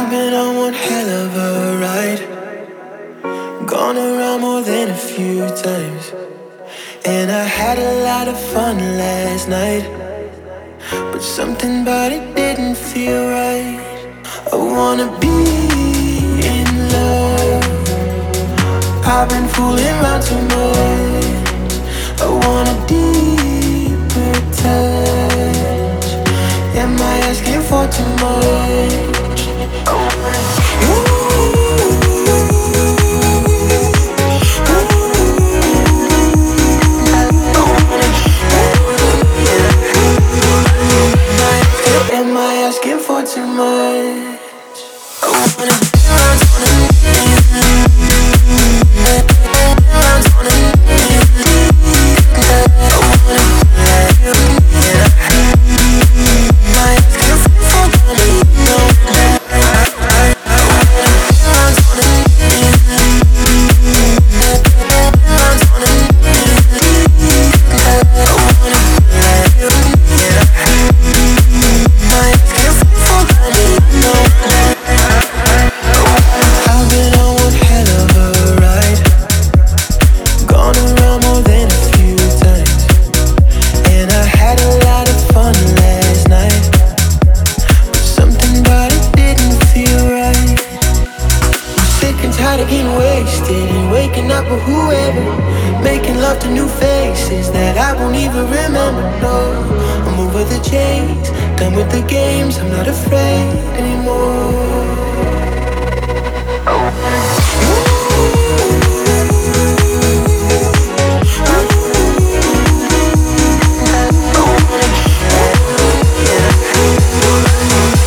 been on one hell of a ride. Gone around more than a few times. And I had a lot of fun last night. But something about it didn't feel right. I wanna be in love. I've been fooling around too much. I want a deeper touch. Am I asking for too much? I wanna Am I asking for too much? I wanna dance on a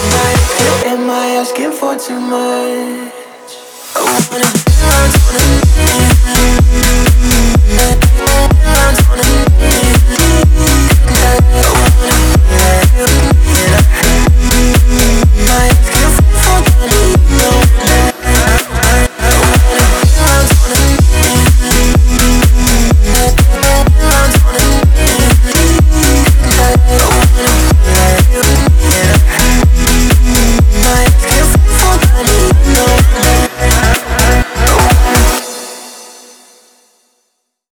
Am I asking for too much? I wanna dance on a